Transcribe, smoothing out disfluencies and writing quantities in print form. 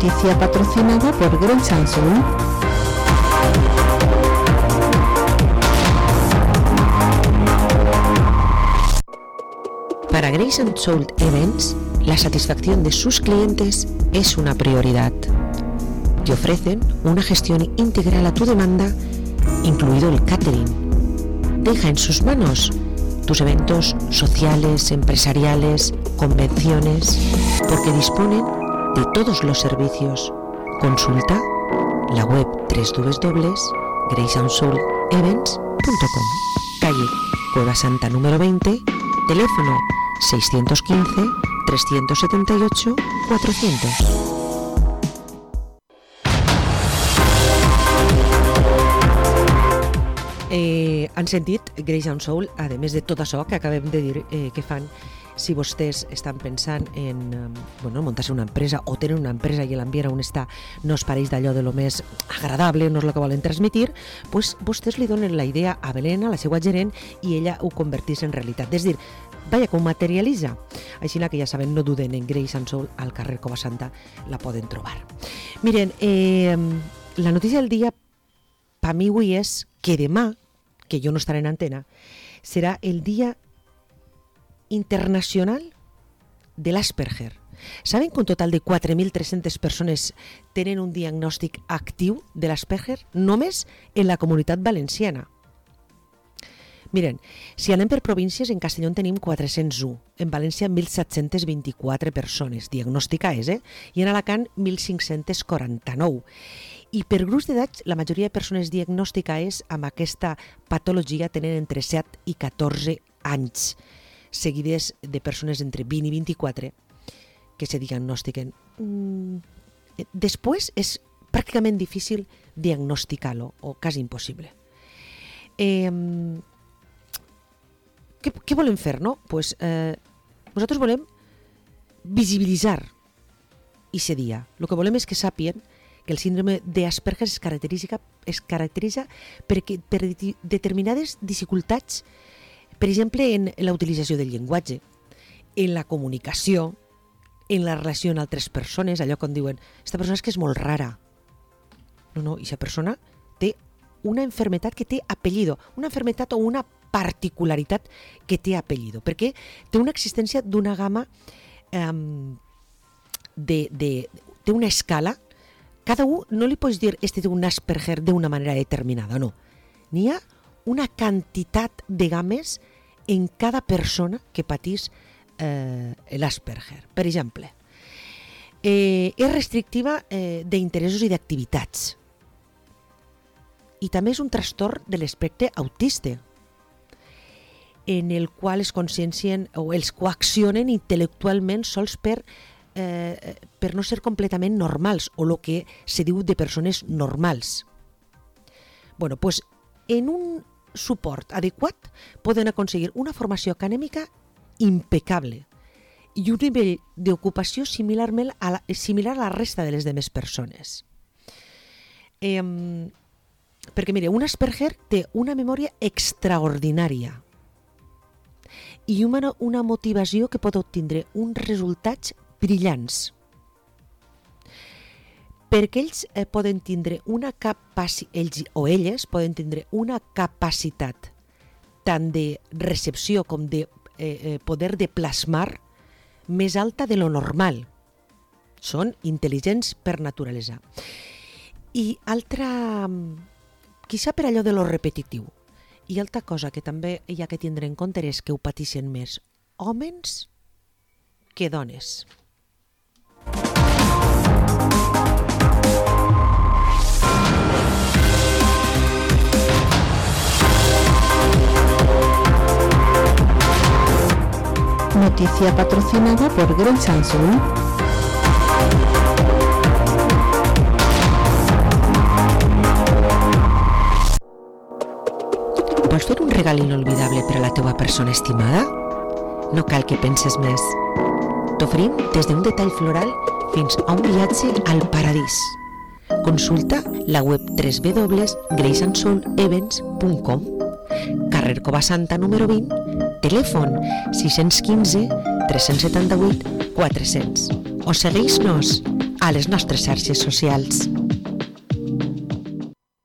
Noticia patrocinada por Grace and Soul. Para Grace and Soul Events, la satisfacción de sus clientes es una prioridad. Te ofrecen una gestión integral a tu demanda, incluido el catering. Deja en sus manos tus eventos sociales, empresariales, convenciones, porque disponen de todos los servicios. Consulta la web www.graceandsoulevents.com. Calle Cueva Santa número 20, teléfono 615 378 400. Han sentit Grace and Soul, a més de tot això que acabem de dir que fan. Si vostès estan pensant en muntar-se una empresa o tenen una empresa i l'ambient on està no es pareix d'allò de lo més agradable, no és el que volen transmitir, pues vostès li donen la idea a Belén, a la seva gerent, i ella ho converteix en realitat. És dir, vaya, com materialitza. Així que ja saben, no duden en Grace and Soul, al carrer Cova Santa la poden trobar. Miren, la notícia del dia per mi avui és que demà, que jo no estaré en antena, serà el Dia Internacional de l'Asperger. Saben que un total de 4.300 persones tenen un diagnòstic actiu de l'Asperger només en la Comunitat Valenciana? Miren, si anem per províncies, en Castelló en tenim 401, en València 1.724 persones diagnosticades, i en Alacant 1.549. I per grups d'edat, la majoria de persones diagnosticades amb aquesta patologia tenen entre 7 i 14 anys, seguides de persones entre 20 i 24 que se diagnostiquen. Després és pràcticament difícil diagnosticar-lo, o quasi impossible. Què volem fer, no? Pues, nosaltres volem visibilitzar aquest dia. El que volem és que sàpien que el síndrome d'Asperger es caracteritza per determinades dificultats, per exemple, en la utilització del llenguatge, en la comunicació, en la relació amb altres persones, allò quan diuen, aquesta persona és que és molt rara. No, aquesta persona té una enfermedad que té apellido, una enfermedad o una particularitat que té apellido, perquè té una existència d'una gamma, té una escala. Cada un no li pots dir este té un Asperger d'una manera determinada, no. N'hi ha una quantitat de games en cada persona que patís l'Asperger. Per exemple, és restrictiva d'interessos i d'activitats. I també és un trastorn de l'espectre autista, en el qual es consciencien o els coaccionen intel·lectualment sols per no ser completament normals, o el que se diu de persones normals. Bueno, pues en un suport adequat poden aconseguir una formació acadèmica impecable i un nivell d'ocupació similar a la resta de les demés persones. Perquè, mire, un Asperger té una memòria extraordinària i una motivació que pot obtindre uns resultats brillants. Perquè ells poden tindre ells o elles poden tindre una capacitat tant de recepció com de poder de plasmar més alta de lo normal. Són intel·ligents per naturalesa. I altra, quizá per allò de lo repetitiu, i altra cosa que també hi ha que tindre en compte és que ho pateixen més homes que dones. Noticia patrocinada por Grace and Soul. Vols fer un regal inolvidable per a la teva persona estimada? No cal que penses més. T'oferim des d'un detall floral fins a un viatge al paradís. Consulta la web www.graceandsoulevents.com, carrer Cova Santa número 20, telèfon 615 378 400, o segueix-nos a les nostres xarxes socials.